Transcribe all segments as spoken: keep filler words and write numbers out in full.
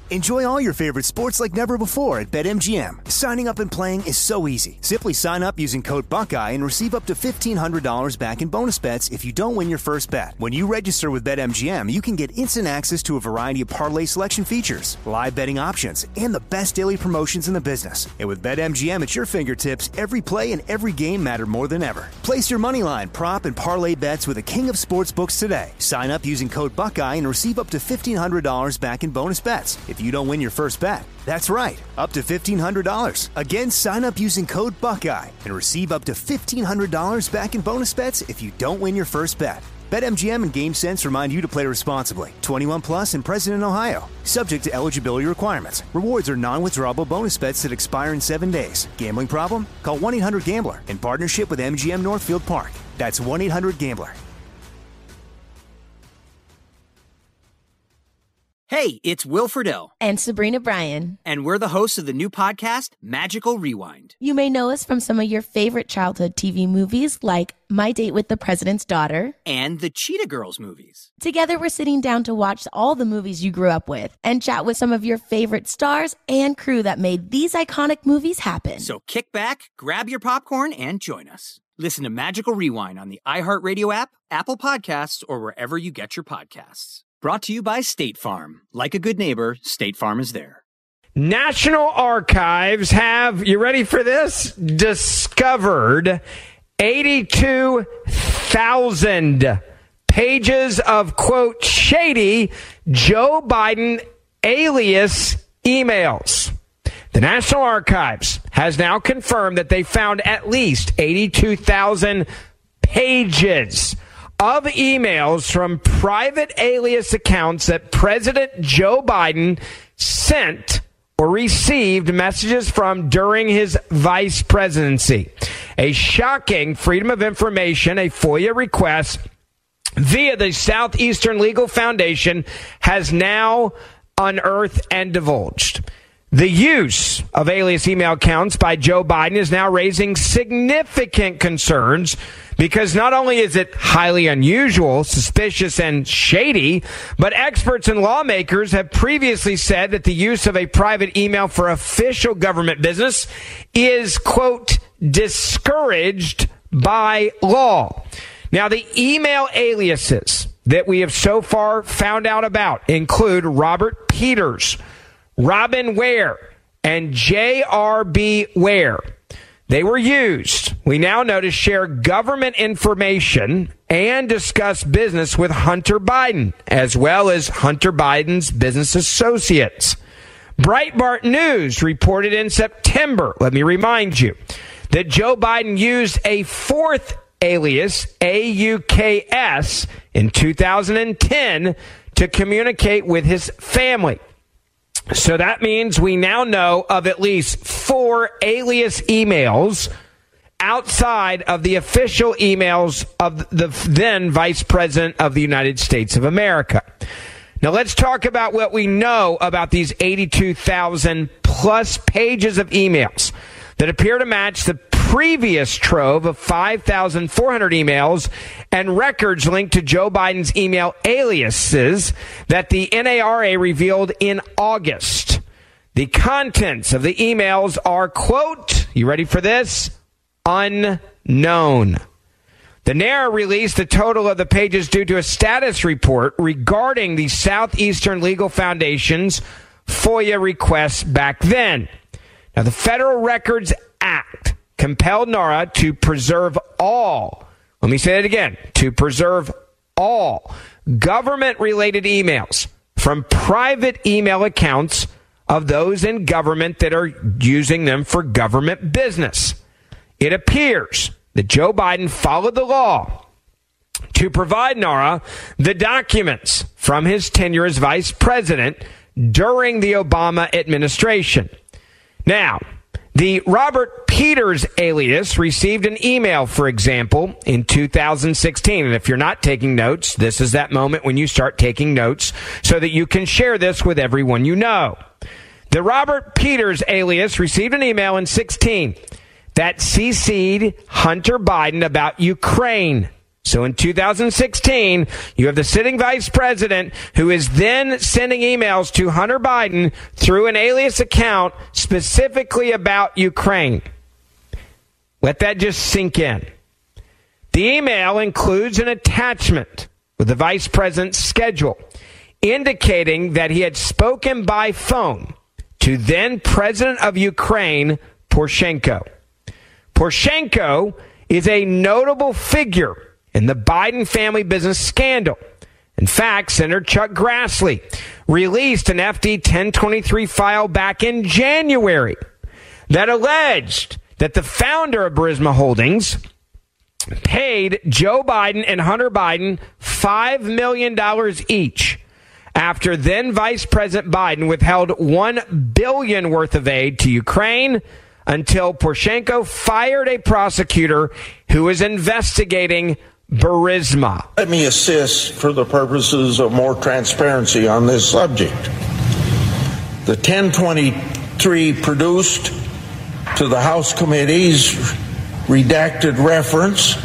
Enjoy all your favorite sports like never before at BetMGM. Signing up and playing is so easy. Simply sign up using code Buckeye and receive up to fifteen hundred dollars back in bonus bets if you don't win your first bet. When you register with BetMGM, you can get instant access to a variety of parlay selection features, live betting options, and the best daily promotions in the business. And with BetMGM at your fingertips, every play and every game matter more than ever. Place your moneyline, prop, and parlay bets with the king of sportsbooks today. Sign up using code Buckeye and receive up to fifteen hundred dollars back in bonus bets if you don't win your first bet. That's right, up to fifteen hundred dollars. Again, sign up using code Buckeye and receive up to fifteen hundred dollars back in bonus bets if you don't win your first bet. BetMGM and GameSense remind you to play responsibly. twenty-one plus and present in Ohio. Subject to eligibility requirements. Rewards are non-withdrawable bonus bets that expire in seven days. Gambling problem? Call one eight hundred gambler in partnership with M G M Northfield Park. That's one eight hundred gambler. Hey, it's Will Friedle. And Sabrina Bryan. And we're the hosts of the new podcast, Magical Rewind. You may know us from some of your favorite childhood T V movies like My Date with the President's Daughter. And the Cheetah Girls movies. Together, we're sitting down to watch all the movies you grew up with and chat with some of your favorite stars and crew that made these iconic movies happen. So kick back, grab your popcorn, and join us. Listen to Magical Rewind on the iHeartRadio app, Apple Podcasts, or wherever you get your podcasts. Brought to you by State Farm. Like a good neighbor, State Farm is there. National Archives have, you ready for this? Discovered eighty-two thousand pages of, quote, shady Joe Biden alias emails. The National Archives has now confirmed that they found at least eighty-two thousand pages of emails from private alias accounts that President Joe Biden sent or received messages from during his vice presidency. A shocking Freedom of Information, a FOIA request via the Southeastern Legal Foundation has now unearthed and divulged. The use of alias email accounts by Joe Biden is now raising significant concerns because not only is it highly unusual, suspicious, and shady, but experts and lawmakers have previously said that the use of a private email for official government business is, quote, discouraged by law. Now, the email aliases that we have so far found out about include Robert Peters, Robin Ware, and J R B Ware. They were used, we now know, to share government information and discuss business with Hunter Biden, as well as Hunter Biden's business associates. Breitbart News reported in September, let me remind you, that Joe Biden used a fourth alias, A U K S, in two thousand ten to communicate with his family. So that means we now know of at least four alias emails outside of the official emails of the then Vice President of the United States of America. Now let's talk about what we know about these eighty-two thousand plus pages of emails that appear to match the previous trove of five thousand four hundred emails and records linked to Joe Biden's email aliases that the N A R A revealed in August. The contents of the emails are, quote, you ready for this? Unknown. The N A R A released the total of the pages due to a status report regarding the Southeastern Legal Foundation's FOIA requests back then. Now, the Federal Records Act compelled NARA to preserve all, let me say that again, to preserve all government-related emails from private email accounts of those in government that are using them for government business. It appears that Joe Biden followed the law to provide NARA the documents from his tenure as vice president during the Obama administration. Now, the Robert Peters alias received an email, for example, in two thousand sixteen. And if you're not taking notes, this is that moment when you start taking notes so that you can share this with everyone you know. The Robert Peters alias received an email in sixteen that C C'd Hunter Biden about Ukraine. So in two thousand sixteen, you have the sitting vice president who is then sending emails to Hunter Biden through an alias account specifically about Ukraine. Let that just sink in. The email includes an attachment with the vice president's schedule, indicating that he had spoken by phone to then President of Ukraine, Poroshenko. Poroshenko is a notable figure in the Biden family business scandal. In fact, Senator Chuck Grassley released an F D ten twenty-three file back in January that alleged that the founder of Burisma Holdings paid Joe Biden and Hunter Biden five million dollars each after then Vice President Biden withheld one billion dollars worth of aid to Ukraine until Poroshenko fired a prosecutor who was investigating Burisma. Let me assist for the purposes of more transparency on this subject. The ten twenty-three produced to the House committees redacted reference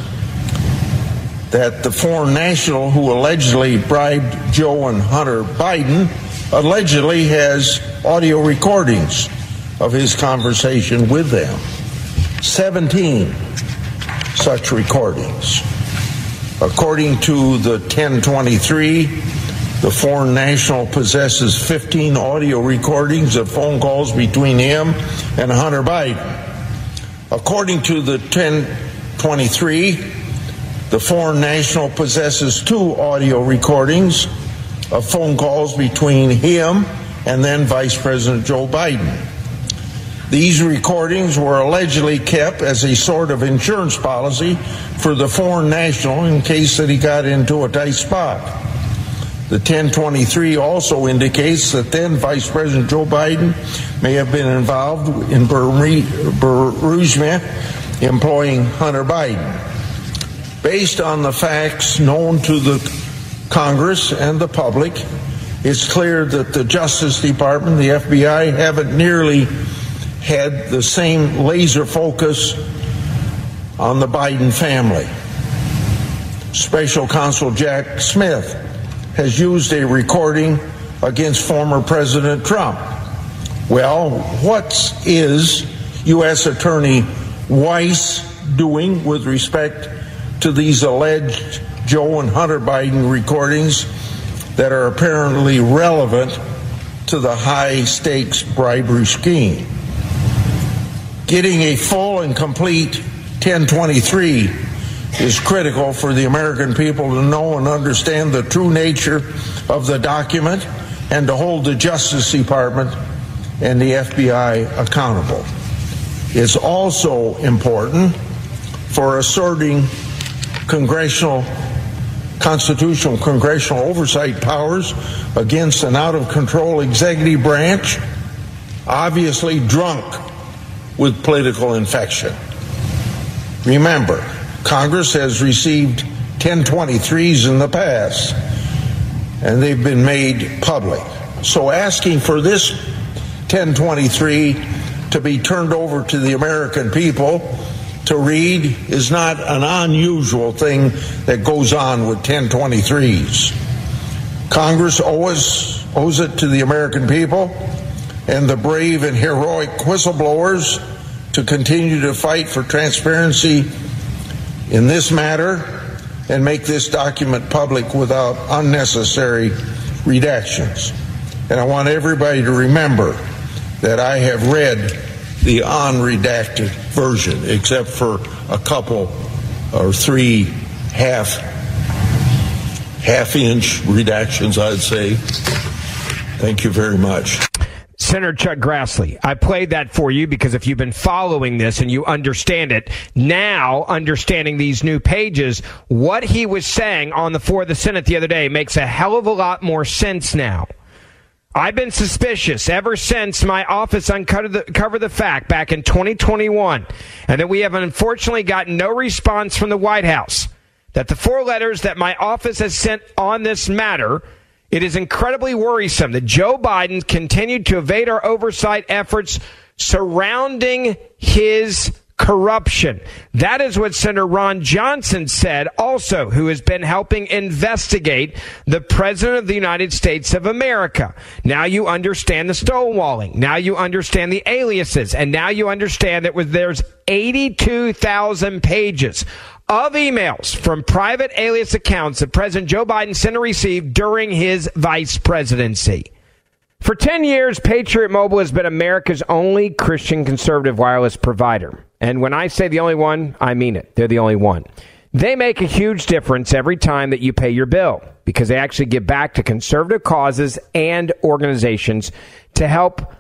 that the foreign national who allegedly bribed Joe and Hunter Biden allegedly has audio recordings of his conversation with them. seventeen such recordings. According to the ten twenty-three, the foreign national possesses fifteen audio recordings of phone calls between him and Hunter Biden. According to the ten twenty-three, the foreign national possesses two audio recordings of phone calls between him and then Vice President Joe Biden. These recordings were allegedly kept as a sort of insurance policy for the foreign national in case that he got into a tight spot. The ten twenty-three also indicates that then Vice President Joe Biden may have been involved in Burisma employing Hunter Biden. Based on the facts known to the Congress and the public, it's clear that the Justice Department, the F B I, haven't nearly had the same laser focus on the Biden family. Special Counsel Jack Smith has used a recording against former President Trump. Well, what is U S Attorney Weiss doing with respect to these alleged Joe and Hunter Biden recordings that are apparently relevant to the high-stakes bribery scheme? Getting a full and complete ten twenty-three is critical for the American people to know and understand the true nature of the document and to hold the Justice Department and the F B I accountable. It's also important for asserting congressional, constitutional congressional oversight powers against an out-of-control executive branch, obviously drunk with political infection. Remember, Congress has received ten twenty-threes in the past, and they've been made public. So asking for this ten twenty-three to be turned over to the American people to read is not an unusual thing that goes on with ten twenty-threes. Congress owes, owes it to the American people and the brave and heroic whistleblowers to continue to fight for transparency in this matter and make this document public without unnecessary redactions. And I want everybody to remember that I have read the unredacted version, except for a couple or three half half inch redactions, I'd say. Thank you very much. Senator Chuck Grassley, I played that for you because if you've been following this and you understand it, now understanding these new pages, what he was saying on the floor of the Senate the other day makes a hell of a lot more sense now. I've been suspicious ever since my office uncovered the, covered the fact back in twenty twenty-one, and that we have unfortunately gotten no response from the White House, that the four letters that my office has sent on this matter, it is incredibly worrisome that Joe Biden continued to evade our oversight efforts surrounding his corruption. That is what Senator Ron Johnson said also, who has been helping investigate the President of the United States of America. Now you understand the stonewalling. Now you understand the aliases. And now you understand that there's eighty-two thousand pages of emails from private alias accounts that President Joe Biden sent or received during his vice presidency. For ten years, Patriot Mobile has been America's only Christian conservative wireless provider. And when I say the only one, I mean it. They're the only one. They make a huge difference every time that you pay your bill because they actually give back to conservative causes and organizations to help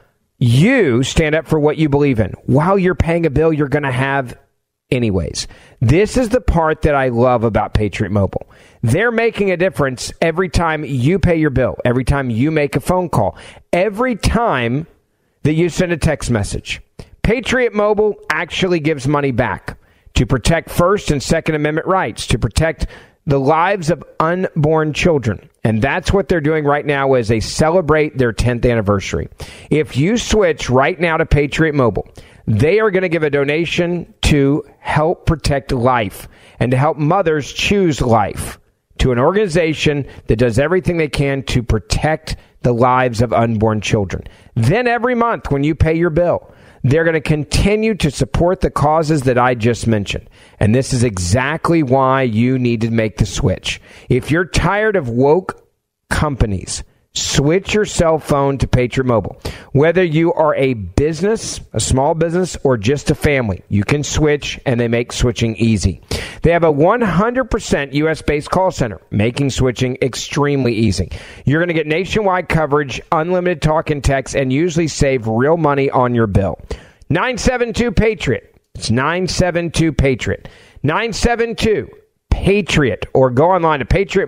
you stand up for what you believe in. While you're paying a bill you're going to have anyways. This is the part that I love about Patriot Mobile. They're making a difference every time you pay your bill, every time you make a phone call, every time that you send a text message. Patriot Mobile actually gives money back to protect First and Second Amendment rights, to protect the lives of unborn children. And that's what they're doing right now as they celebrate their tenth anniversary. If you switch right now to Patriot Mobile, they are going to give a donation to help protect life and to help mothers choose life to an organization that does everything they can to protect the lives of unborn children. Then every month when you pay your bill, they're going to continue to support the causes that I just mentioned. And this is exactly why you need to make the switch. If you're tired of woke companies, switch your cell phone to Patriot Mobile. Whether you are a business, a small business, or just a family, you can switch, and they make switching easy. They have a one hundred percent U S-based call center, making switching extremely easy. You're going to get nationwide coverage, unlimited talk and text, and usually save real money on your bill. nine seven two PATRIOT. It's nine seven two PATRIOT. nine seven two PATRIOT. Or go online to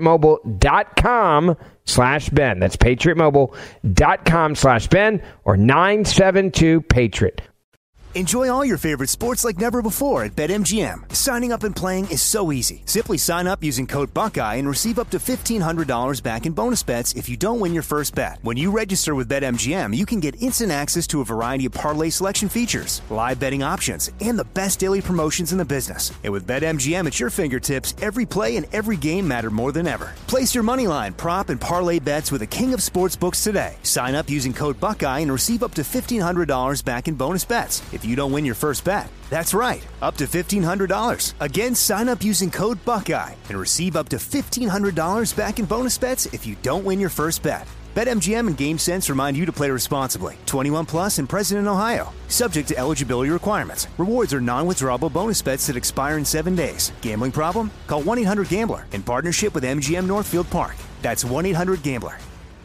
patriotmobile.com slash Ben. That's patriotmobile.com slash Ben or nine seven two PATRIOT. Enjoy all your favorite sports like never before at BetMGM. Signing up and playing is so easy. Simply sign up using code Buckeye and receive up to fifteen hundred dollars back in bonus bets if you don't win your first bet. When you register with BetMGM, you can get instant access to a variety of parlay selection features, live betting options, and the best daily promotions in the business. And with BetMGM at your fingertips, every play and every game matter more than ever. Place your moneyline, prop, and parlay bets with the king of sportsbooks today. Sign up using code Buckeye and receive up to fifteen hundred dollars back in bonus bets if you don't win your first bet. That's right, up to fifteen hundred dollars. Again, sign up using code Buckeye and receive up to fifteen hundred dollars back in bonus bets if you don't win your first bet. BetMGM and GameSense remind you to play responsibly. twenty-one plus and present in Ohio. Subject to eligibility requirements. Rewards are non-withdrawable bonus bets that expire in seven days. Gambling problem? Call one eight hundred gambler in partnership with M G M Northfield Park. That's one eight hundred gambler.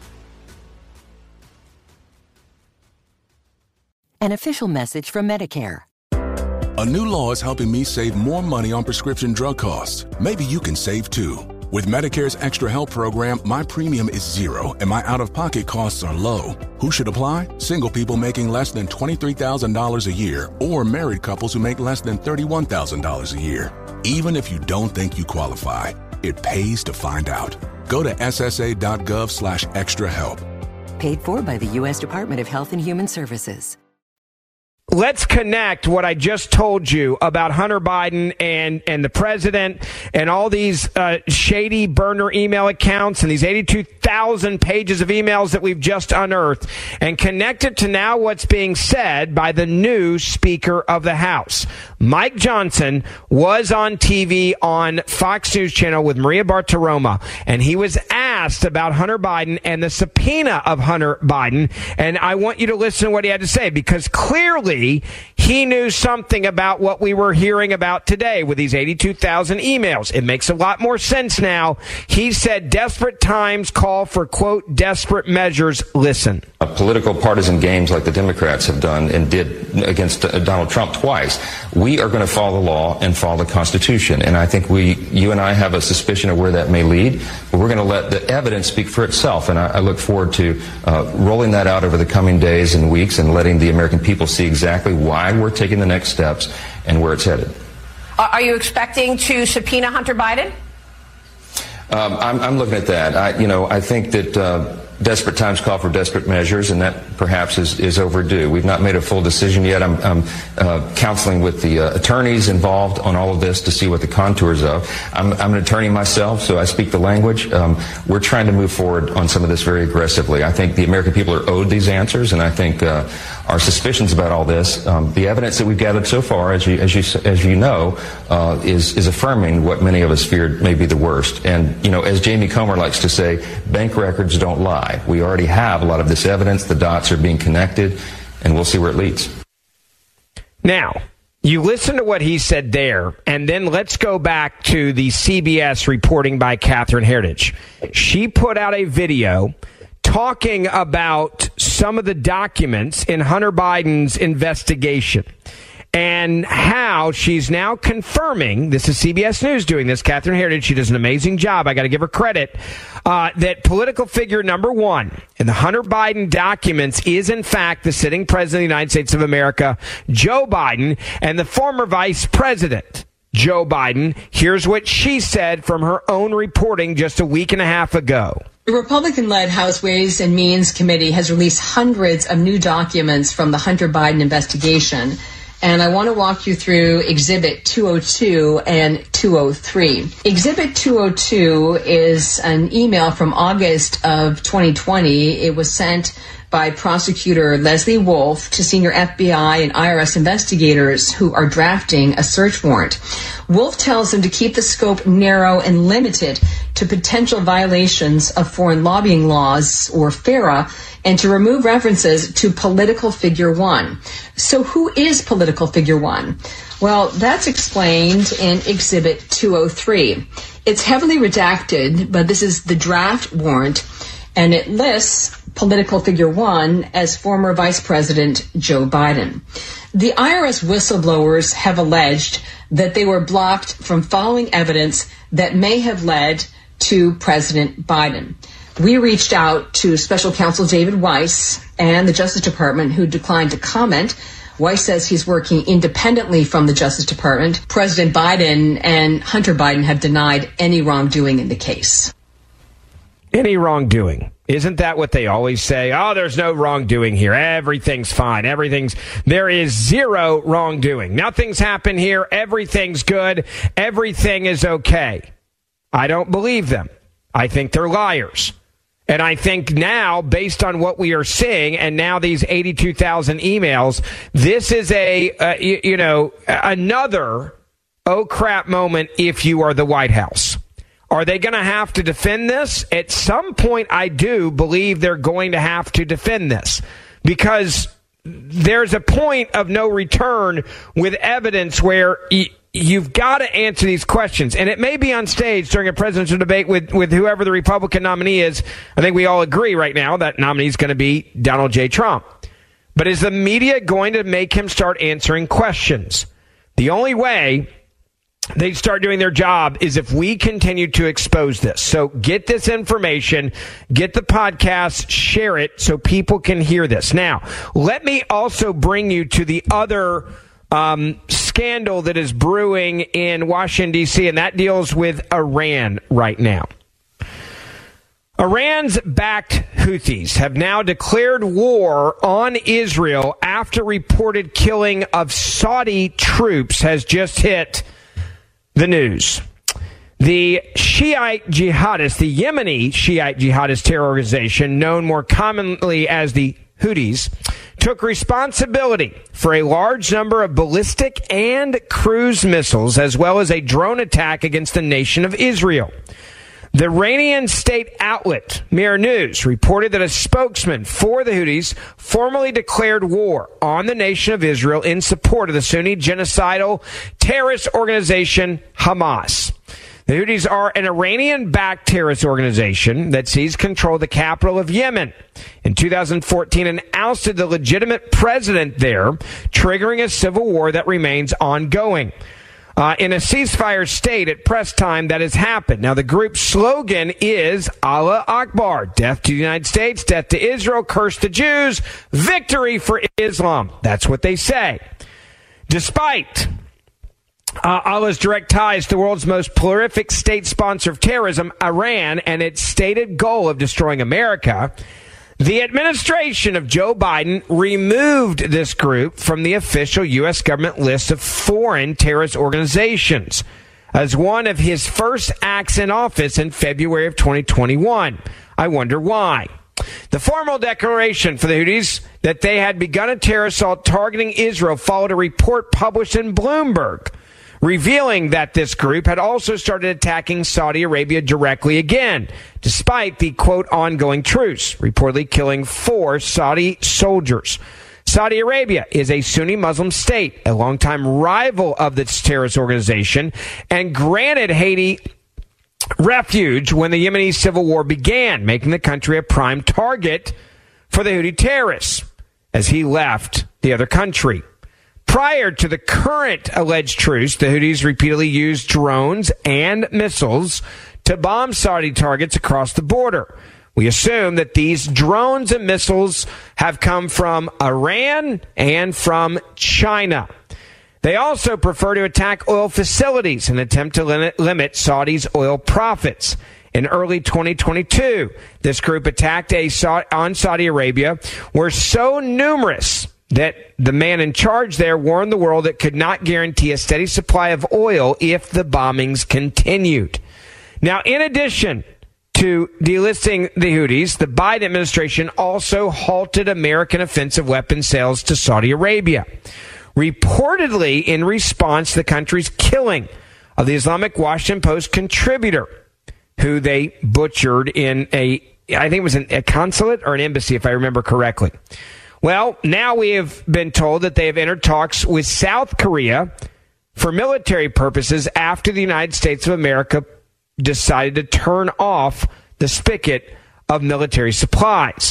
An official message from Medicare. A new law is helping me save more money on prescription drug costs. Maybe you can save too. With Medicare's Extra Help program, my premium is zero and my out-of-pocket costs are low. Who should apply? Single people making less than twenty-three thousand dollars a year or married couples who make less than thirty-one thousand dollars a year. Even if you don't think you qualify, it pays to find out. Go to ssa.gov slash extra help. Paid for by the U S Department of Health and Human Services. Let's connect what I just told you about Hunter Biden and, and the president and all these uh, shady burner email accounts and these eighty-two thousand pages of emails that we've just unearthed, and connect it to now what's being said by the new Speaker of the House. Mike Johnson was on T V on Fox News Channel with Maria Bartiromo, and he was asked about Hunter Biden and the subpoena of Hunter Biden, and I want you to listen to what he had to say, because clearly he knew something about what we were hearing about today with these eighty-two thousand emails. It makes a lot more sense now. He said desperate times call for, quote, desperate measures. Listen. A political partisan games like the Democrats have done and did against uh, Donald Trump twice. We are going to follow the law and follow the Constitution. And I think we, you and I have a suspicion of where that may lead, but we're going to let the evidence speak for itself. And I, I look forward to uh, rolling that out over the coming days and weeks and letting the American people see exactly why we're taking the next steps and where it's headed. Are you expecting to subpoena Hunter Biden? Um, I'm, I'm looking at that. I, you know, I think that uh, desperate times call for desperate measures, and that perhaps is, is overdue. We've not made a full decision yet. I'm, I'm uh, counseling with the uh, attorneys involved on all of this to see what the contours of. I'm, I'm an attorney myself, so I speak the language. Um, we're trying to move forward on some of this very aggressively. I think the American people are owed these answers, and I think uh, our suspicions about all this, um, the evidence that we've gathered so far, as you as you as you know, uh, is is affirming what many of us feared may be the worst. And you know, as Jamie Comer likes to say, bank records don't lie. We already have a lot of this evidence. The dots are being connected, and we'll see where it leads. Now, you listen to what he said there, and then let's go back to the C B S reporting by Catherine Herridge. She put out a video talking about some of the documents in Hunter Biden's investigation and how she's now confirming, this is C B S News doing this, Catherine Herridge, she does an amazing job, I got to give her credit, uh, that political figure number one in the Hunter Biden documents is in fact the sitting president of the United States of America, Joe Biden, and the former vice president, Joe Biden. Here's what she said from her own reporting just a week and a half ago. The Republican-led House Ways and Means Committee has released hundreds of new documents from the Hunter Biden investigation. And I want to walk you through Exhibit two oh two and two oh three. Exhibit two oh two is an email from August of twenty twenty. It was sent by prosecutor Leslie Wolf to senior F B I and I R S investigators who are drafting a search warrant. Wolf tells them to keep the scope narrow and limited to potential violations of foreign lobbying laws, or FARA, and to remove references to political figure one. So who is political figure one? Well, that's explained in Exhibit two oh three. It's heavily redacted, but this is the draft warrant, and it lists political figure one as former Vice President Joe Biden. The I R S whistleblowers have alleged that they were blocked from following evidence that may have led to President Biden. We reached out to Special Counsel David Weiss and the Justice Department, who declined to comment. Weiss says he's working independently from the Justice Department. President Biden and Hunter Biden have denied any wrongdoing in the case. Any wrongdoing. Isn't that what they always say? Oh, there's no wrongdoing here. Everything's fine. Everything's, there is zero wrongdoing. Nothing's happened here. Everything's good. Everything is okay. I don't believe them. I think they're liars. And I think now, based on what we are seeing, and now these eighty-two thousand emails, this is a, uh, you, you know, another oh crap moment if you are the White House. Are they going to have to defend this? At some point, I do believe they're going to have to defend this, because there's a point of no return with evidence where y- you've got to answer these questions. And it may be on stage during a presidential debate with, with whoever the Republican nominee is. I think we all agree right now that nominee is going to be Donald J. Trump. But is the media going to make him start answering questions? The only way they start doing their job is if we continue to expose this. So get this information, get the podcast, share it so people can hear this. Now, let me also bring you to the other um, scandal that is brewing in Washington, D C, and that deals with Iran right now. Iran's backed Houthis have now declared war on Israel after reported killing of Saudi troops has just hit the news. The Shiite jihadists, the Yemeni Shiite jihadist terror organization, known more commonly as the Houthis, took responsibility for a large number of ballistic and cruise missiles, as well as a drone attack against the nation of Israel. The Iranian state outlet, Mirror News, reported that a spokesman for the Houthis formally declared war on the nation of Israel in support of the Sunni genocidal terrorist organization Hamas. The Houthis are an Iranian-backed terrorist organization that seized control of the capital of Yemen in two thousand fourteen and ousted the legitimate president there, triggering a civil war that remains ongoing. Uh, in a ceasefire state at press time, that has happened. Now, the group's slogan is Allah Akbar, death to the United States, death to Israel, curse to Jews, victory for Islam. That's what they say. Despite Uh, Allah's direct ties to the world's most prolific state sponsor of terrorism, Iran, and its stated goal of destroying America, the administration of Joe Biden removed this group from the official U S government list of foreign terrorist organizations as one of his first acts in office in February of twenty twenty-one. I wonder why. The formal declaration for the Houthis that they had begun a terror assault targeting Israel followed a report published in Bloomberg, revealing that this group had also started attacking Saudi Arabia directly again, despite the, quote, ongoing truce, reportedly killing four Saudi soldiers. Saudi Arabia is a Sunni Muslim state, a longtime rival of this terrorist organization, and granted Haiti refuge when the Yemeni civil war began, making the country a prime target for the Houthi terrorists as he left the other country. Prior to the current alleged truce, the Houthis repeatedly used drones and missiles to bomb Saudi targets across the border. We assume that these drones and missiles have come from Iran and from China. They also prefer to attack oil facilities in an attempt to limit, limit Saudi's oil profits. In early twenty twenty-two, this group attacked a on Saudi Arabia were so numerous that the man in charge there warned the world it could not guarantee a steady supply of oil if the bombings continued. Now, in addition to delisting the Houthis, the Biden administration also halted American offensive weapon sales to Saudi Arabia, reportedly in response to the country's killing of the Islamic Washington Post contributor, who they butchered in a, I think it was an, a consulate or an embassy, if I remember correctly. Well, now we have been told that they have entered talks with South Korea for military purposes after the United States of America decided to turn off the spigot of military supplies.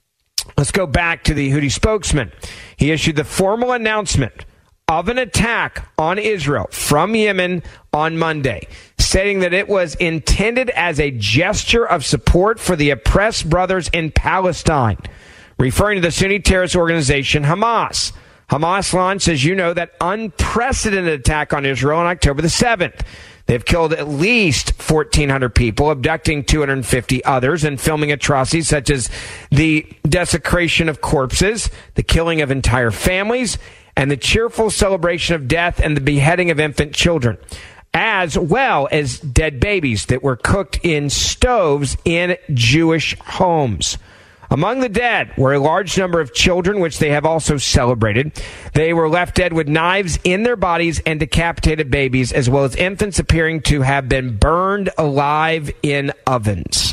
Let's go back to the Houthi spokesman. He issued the formal announcement of an attack on Israel from Yemen on Monday, stating that it was intended as a gesture of support for the oppressed brothers in Palestine, referring to the Sunni terrorist organization Hamas. Hamas launched, as you know, that unprecedented attack on Israel on October the seventh. They've killed at least fourteen hundred people, abducting two hundred fifty others, and filming atrocities such as the desecration of corpses, the killing of entire families, and the cheerful celebration of death and the beheading of infant children, as well as dead babies that were cooked in stoves in Jewish homes. Among the dead were a large number of children, which they have also celebrated. They were left dead with knives in their bodies and decapitated babies, as well as infants appearing to have been burned alive in ovens.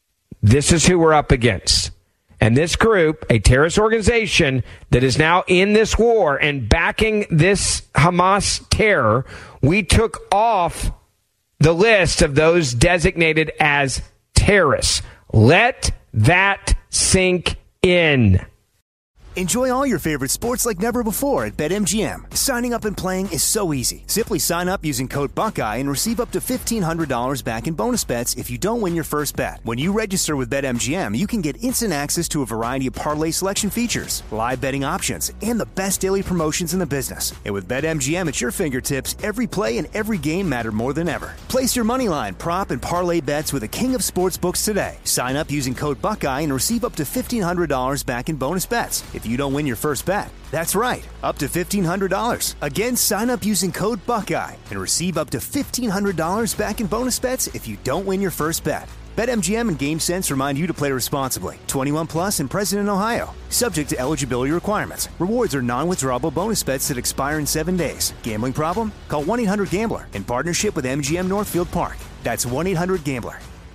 This is who we're up against. And this group, a terrorist organization that is now in this war and backing this Hamas terror, we took off the list of those designated as terrorists. Let that sink in. Enjoy all your favorite sports like never before at BetMGM. Signing up and playing is so easy. Simply sign up using code Buckeye and receive up to fifteen hundred dollars back in bonus bets if you don't win your first bet. When you register with BetMGM, you can get instant access to a variety of parlay selection features, live betting options, and the best daily promotions in the business. And with BetMGM at your fingertips, every play and every game matter more than ever. Place your moneyline, prop, and parlay bets with the king of sportsbooks today. Sign up using code Buckeye and receive up to fifteen hundred dollars back in bonus bets if you don't win your first bet. That's right, up to fifteen hundred dollars. Again, sign up using code Buckeye and receive up to fifteen hundred dollars back in bonus bets if you don't win your first bet. BetMGM and GameSense remind you to play responsibly. twenty-one plus and present in Ohio. Subject to eligibility requirements. Rewards are non-withdrawable bonus bets that expire in seven days. Gambling problem? Call one eight hundred gambler in partnership with M G M Northfield Park. That's one eight hundred gambler.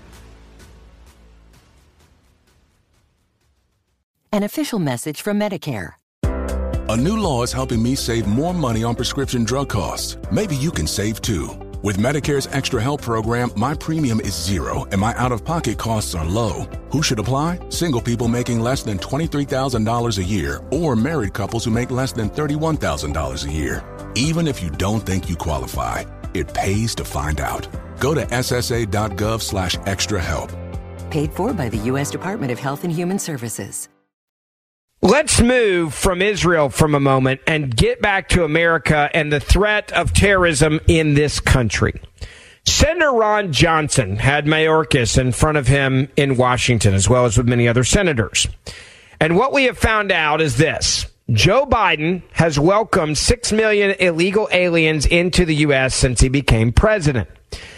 An official message from Medicare. A new law is helping me save more money on prescription drug costs. Maybe you can save too. With Medicare's Extra Help program, my premium is zero and my out-of-pocket costs are low. Who should apply? Single people making less than twenty-three thousand dollars a year or married couples who make less than thirty-one thousand dollars a year. Even if you don't think you qualify, it pays to find out. Go to ssa.gov slash extra help. Paid for by the U S Department of Health and Human Services. Let's move from Israel from a moment and get back to America and the threat of terrorism in this country. Senator Ron Johnson had Mayorkas in front of him in Washington, as well as with many other senators. And what we have found out is this. Joe Biden has welcomed six million illegal aliens into the U S since he became president.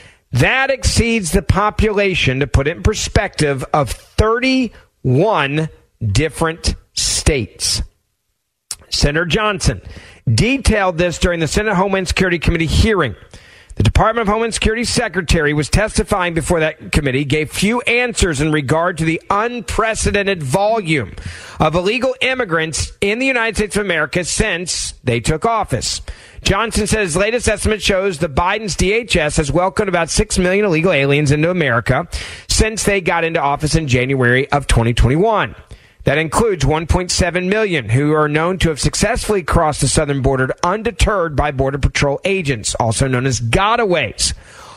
That exceeds the population, to put it in perspective, of thirty-one different states. Senator Johnson detailed this during the Senate Homeland Security Committee hearing. The Department of Homeland Security Secretary was testifying before that committee, gave few answers in regard to the unprecedented volume of illegal immigrants in the United States of America since they took office. Johnson says his latest estimate shows that Biden's D H S has welcomed about six million illegal aliens into America since they got into office in January of twenty twenty-one. That includes one point seven million who are known to have successfully crossed the southern border undeterred by Border Patrol agents, also known as gotaways.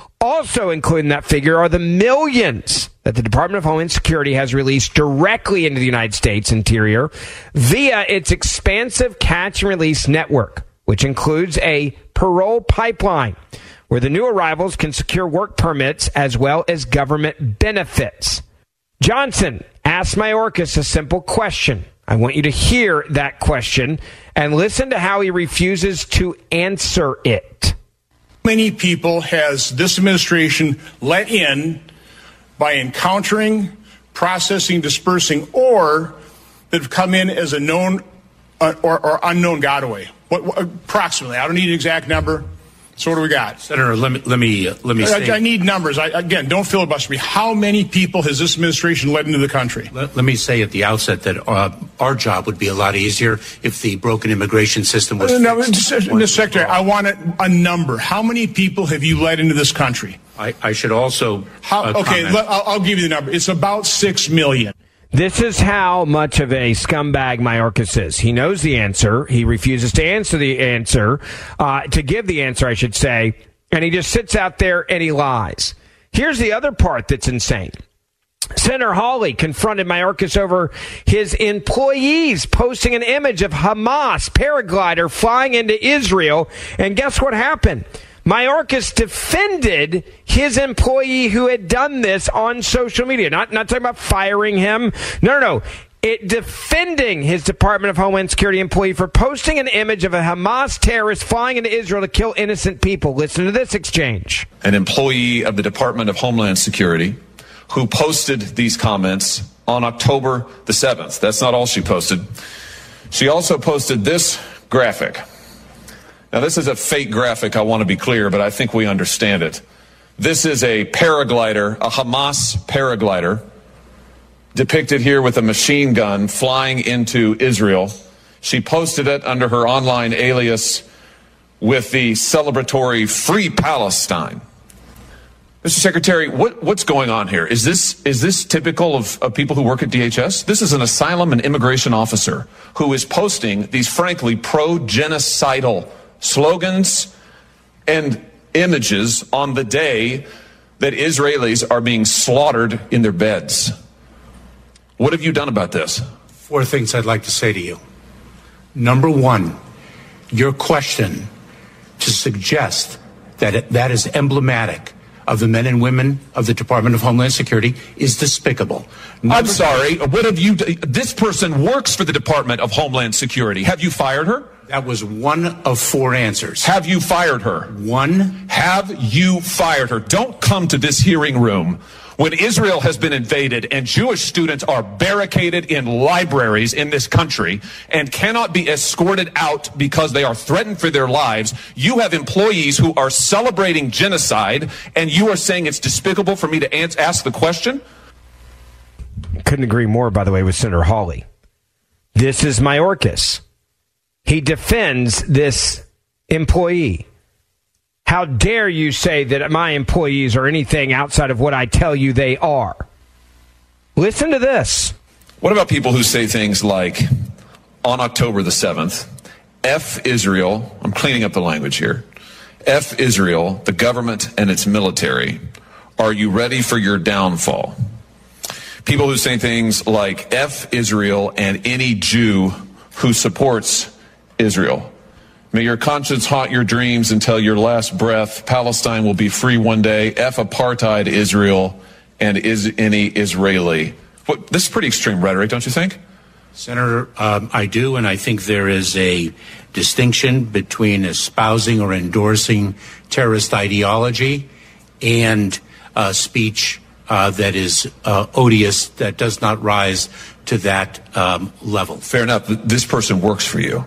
Also included in that figure are the millions that the Department of Homeland Security has released directly into the United States interior via its expansive catch and release network, which includes a parole pipeline where the new arrivals can secure work permits as well as government benefits. Johnson asked Mayorkas a simple question. I want you to hear that question and listen to how he refuses to answer it. How many people has this administration let in by encountering, processing, dispersing, or that have come in as a known uh, or, or unknown gotaway? What, what, approximately. I don't need an exact number. So what do we got? Senator, let me let me uh, let me. I, say, I need numbers. I, again, don't filibuster me. How many people has this administration led into the country? Let, let me say at the outset that uh, our job would be a lot easier if the broken immigration system was. No, fixed. Mister Secretary, I want a, a number. How many people have you led into this country? I, I should also. How, uh, okay, let, I'll, I'll give you the number. It's about six million. This is how much of a scumbag Mayorkas is. He knows the answer. He refuses to answer the answer, uh, to give the answer, I should say. And he just sits out there and he lies. Here's the other part that's insane. Senator Hawley confronted Mayorkas over his employees posting an image of Hamas paraglider flying into Israel. And guess what happened? Mayorkas defended his employee who had done this on social media. Not, not talking about firing him. No, no, no. It defending his Department of Homeland Security employee for posting an image of a Hamas terrorist flying into Israel to kill innocent people. Listen to this exchange. An employee of the Department of Homeland Security who posted these comments on October the seventh. That's not all she posted. She also posted this graphic. Now, this is a fake graphic, I want to be clear, but I think we understand it. This is a paraglider, a Hamas paraglider, depicted here with a machine gun flying into Israel. She posted it under her online alias with the celebratory Free Palestine. Mister Secretary, what, what's going on here? Is this is this typical of, of people who work at D H S? This is an asylum and immigration officer who is posting these, frankly, pro-genocidal slogans and images on the day that Israelis are being slaughtered in their beds. What have you done about this? Four things I'd like to say to you. Number one, your question to suggest that it, that is emblematic of the men and women of the Department of Homeland Security is despicable. Number I'm sorry. What have you? This person works for the Department of Homeland Security. Have you fired her? That was one of four answers. Have you fired her? One. Have you fired her? Don't come to this hearing room when Israel has been invaded and Jewish students are barricaded in libraries in this country and cannot be escorted out because they are threatened for their lives. You have employees who are celebrating genocide, and you are saying it's despicable for me to ans- ask the question? Couldn't agree more, by the way, with Senator Hawley. This is Mayorkas. He defends this employee. How dare you say that my employees are anything outside of what I tell you they are? Listen to this. What about people who say things like, on October the seventh, F Israel, I'm cleaning up the language here, F Israel, the government and its military, are you ready for your downfall? People who say things like F Israel and any Jew who supports Israel. May your conscience haunt your dreams until your last breath. Palestine will be free one day. F apartheid Israel and is any Israeli. What, this is pretty extreme rhetoric, don't you think? Senator, um, I do, and I think there is a distinction between espousing or endorsing terrorist ideology and uh, speech uh, that is uh, odious, that does not rise to that um, level. Fair enough. This person works for you.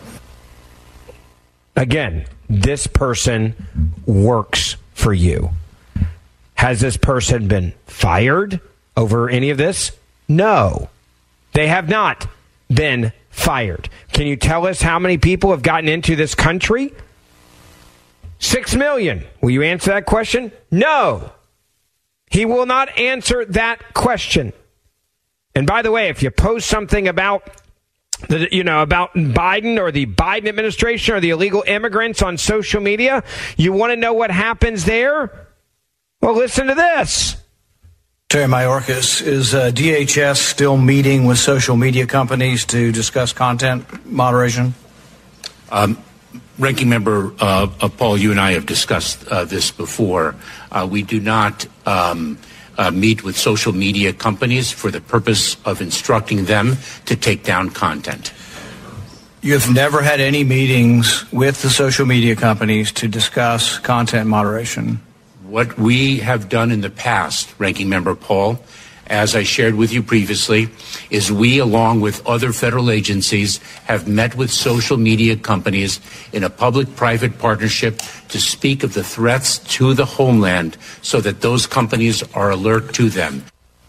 Again, this person works for you. Has this person been fired over any of this? No. They have not been fired. Can you tell us how many people have gotten into this country? Six million. Will you answer that question? No. He will not answer that question. And by the way, if you post something about the, you know, about Biden or the Biden administration or the illegal immigrants on social media, you want to know what happens there? Well, listen to this. Terry Mayorkas, is uh, D H S still meeting with social media companies to discuss content moderation? Um, Ranking Member uh, uh, Paul, you and I have discussed uh, this before. Uh, we do not um, uh, meet with social media companies for the purpose of instructing them to take down content. You have never had any meetings with the social media companies to discuss content moderation? What we have done in the past, Ranking Member Paul, as I shared with you previously, is we, along with other federal agencies, have met with social media companies in a public-private partnership to speak of the threats to the homeland so that those companies are alert to them.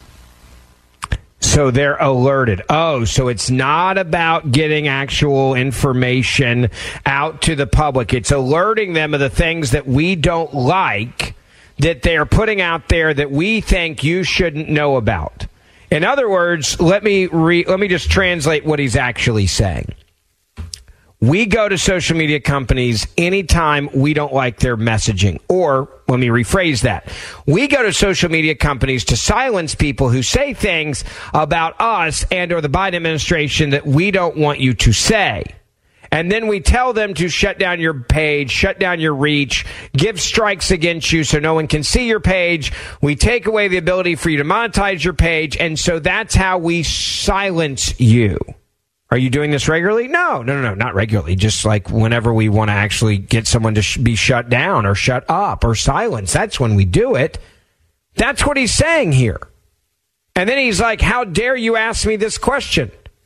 So they're alerted. Oh, so it's not about getting actual information out to the public. It's alerting them of the things that we don't like, that they're putting out there that we think you shouldn't know about. In other words, let me re- let me just translate what he's actually saying. We go to social media companies anytime we don't like their messaging. Or, let me rephrase that. We go to social media companies to silence people who say things about us and or the Biden administration that we don't want you to say. And then we tell them to shut down your page, shut down your reach, give strikes against you so no one can see your page. We take away the ability for you to monetize your page. And so that's how we silence you. Are you doing this regularly? No, no, no, no, not regularly. Just like whenever we want to actually get someone to sh- be shut down or shut up or silenced. That's when we do it. That's what he's saying here. And then he's like, how dare you ask me this question?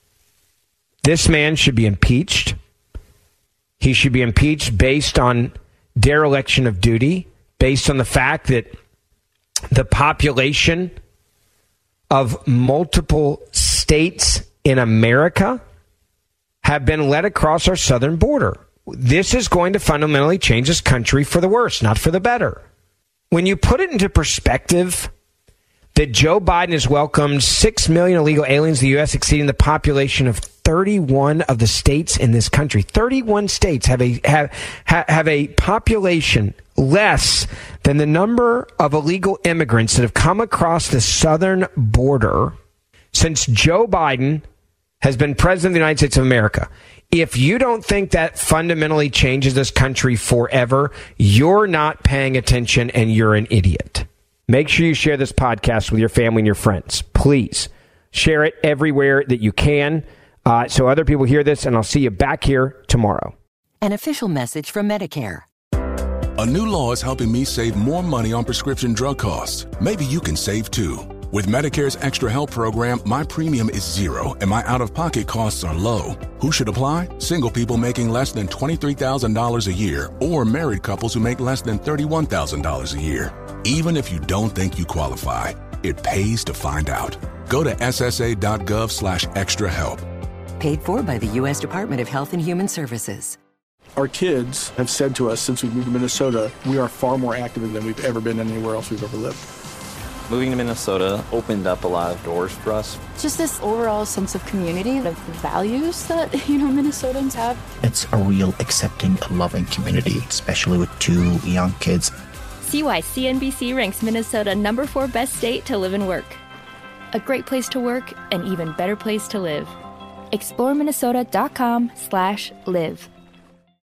This man should be impeached. He should be impeached based on dereliction of duty, based on the fact that the population of multiple states in America have been led across our southern border. This is going to fundamentally change this country for the worse, not for the better. When you put it into perspective that Joe Biden has welcomed six million illegal aliens to the U S, exceeding the population of thirty-one of the states in this country. thirty-one states have a have have a population less than the number of illegal immigrants that have come across the southern border since Joe Biden has been president of the United States of America. If you don't think that fundamentally changes this country forever, you're not paying attention and you're an idiot. Make sure you share this podcast with your family and your friends. Please share it everywhere that you can. Uh, so other people hear this, and I'll see you back here tomorrow. An official message from Medicare. A new law is helping me save more money on prescription drug costs. Maybe you can save too. With Medicare's Extra Help program, my premium is zero and my out-of-pocket costs are low. Who should apply? Single people making less than twenty-three thousand dollars a year or married couples who make less than thirty-one thousand dollars a year. Even if you don't think you qualify, it pays to find out. Go to ssa.gov slash extra help. Paid for by the U S Department of Health and Human Services. Our kids have said to us since we moved to Minnesota, we are far more active than we've ever been anywhere else we've ever lived. Moving to Minnesota opened up a lot of doors for us. Just this overall sense of community, of values that, you know, Minnesotans have. It's a real accepting, loving community, especially with two young kids. See why C N B C ranks Minnesota number four best state to live and work. a great place to work, an even better place to live. explore minnesota dot com slash live.